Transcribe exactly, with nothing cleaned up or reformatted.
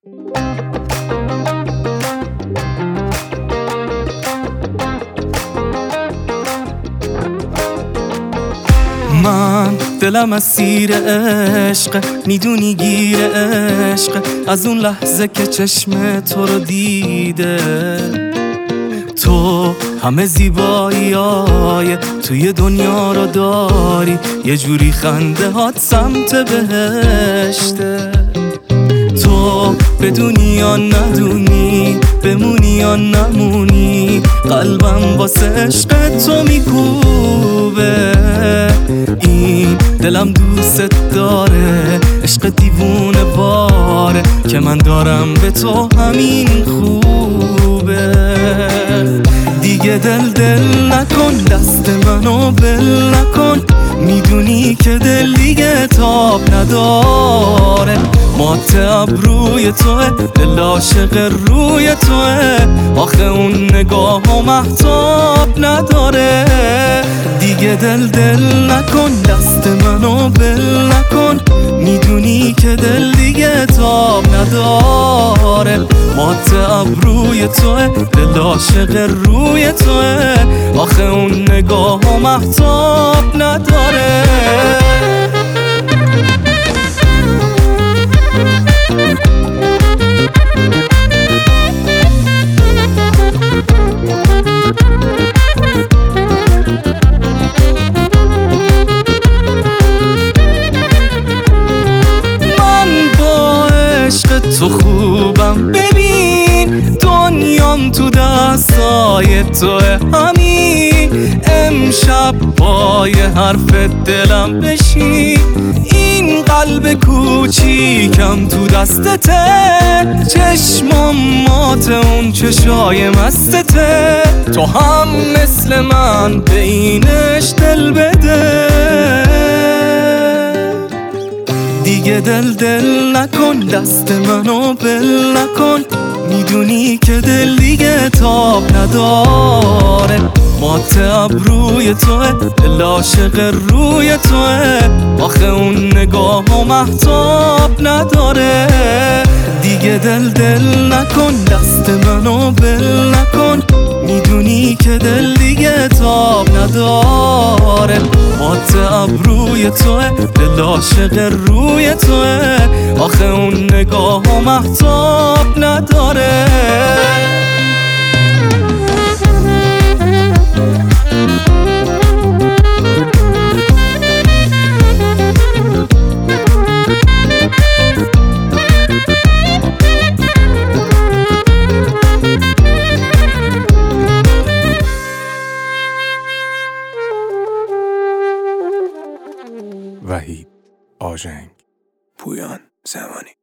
من دلم اسیر عشق، میدونی گیر عشق، از اون لحظه که چشم تو رو دیده. تو همه زیبایی های توی دنیا رو داری، یه جوری خنده هات سمت بهشته. تو بدونی یا ندونی، بمونی یا نمونی، قلبم واسه عشق تو میکوبه. این دلم دوست داره، عشق دیوونه باره، که من دارم به تو همین خوبه. دیگه دل دل نکن، دست منو بل نکن، میدونی که دل دیگه تاب نداره. مات ابروی توه، دل عاشق روی توه، آخه اون نگاه و محتاب نداره. دیگه دل دل نکن، دست منو بل نکن، میدونی که دل دیگه تاب نداره. مات ابروی توه، دل عاشق روی توه، آخه اون نگاه و محتاب نداره. تو خوبم، ببین دنیام تو دستای توه. همین امشب با یه حرف دلم بشین، این قلب کوچیکم تو دستته، چشمام مات اون چشای مستته. تو هم مثل من به اینش دل بده. دیگه دل دل نکن، دست منو بل نکن، میدونی که دل دیگه تاب نداره. مات ابروی توه، دل عاشق روی توه، آخه اون نگاه و محتاب نداره. دیگه دل دل نکن، دست منو بل نکن، میدونی که دل دیگه تاب نداره. مات ابروی توه، دل عاشق روی توه، آخه اون نگاه و محتاب نداره. وحید آژنگ، پویان زمانی.